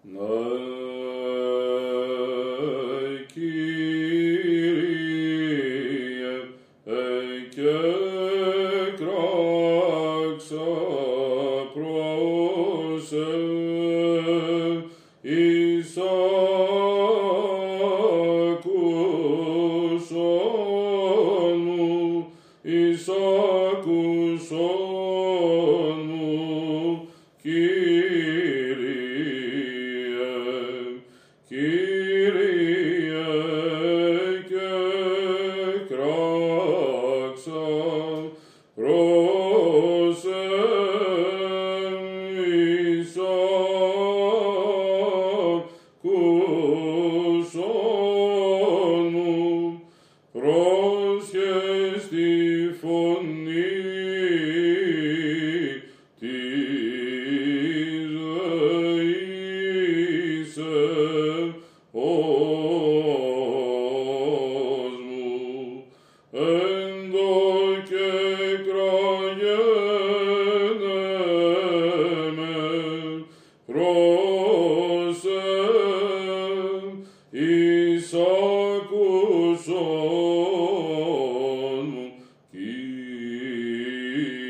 Kyrie, εκέκραξα προς εις άκουσον μου, εις άκουσον μου, Κύριε, Κύριε, εκέκραξα προς εις άκουσον μου, πρόσχες τη φωνή της ζωής όσμου, εν το κεκραγένε με προς εις άκουσον μου, Κύριε.